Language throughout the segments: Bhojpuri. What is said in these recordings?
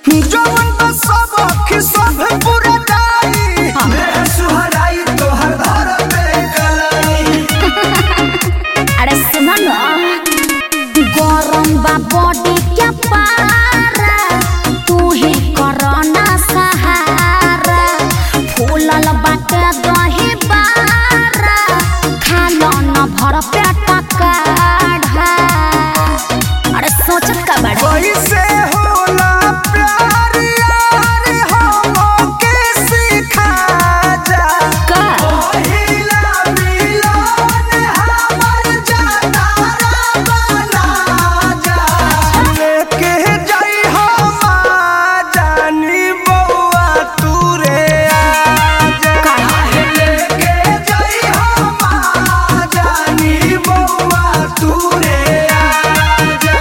जवन तो सब अखी सब पूरा डाई मैं सुहराई तोहर घर पे कलाई। अरे सुनो ना गरम बा बॉडी क्या पारा तू ही करना सहारा फूलल बाटे दही बारा खालो न भर पेट काढ़ा। अरे सोचत का बड़ा कैसे होला प्यार यार हमके सिखा जा का पहिला मिलन हमर जतारा बना जा लेके जाई हम जानी बउआ तू रे आजा लेके जाई हम जानी बउआ तू रे आजा।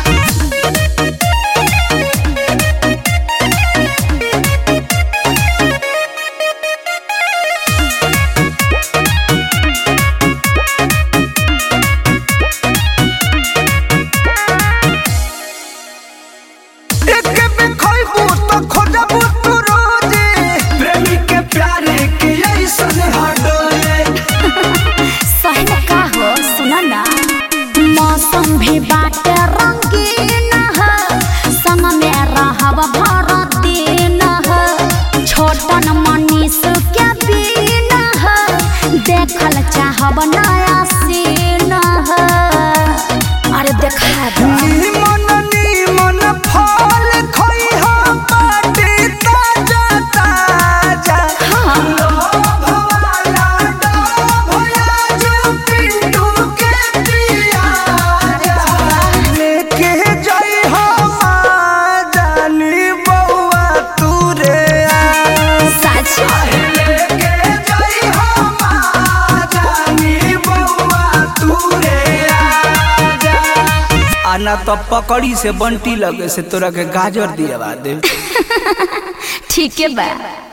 एक में खोइबू तो खोजबू तू रोजे प्रेमी के प्यारे के ऐसन हडोले। सही में का हो सुनो ना मौसम भी बाटे रंगीन है संग में रहब भर दिन है छोटन मनीष के बीन है देखल चाहब नया सीन है। अरे देखा दो नीमन फल खइहा बाटी ताजा ताजा हाँ लोभ वाला डोभ आजू पिंटू के पिया जा लेके जाई हम जानी बउआ तू रे सच लेके जाई हम जानी बउआ तू रे आजा। आना तो पकड़ी से बंटी लगे से तोरा के गाजर दिया दे। ठीक है बा।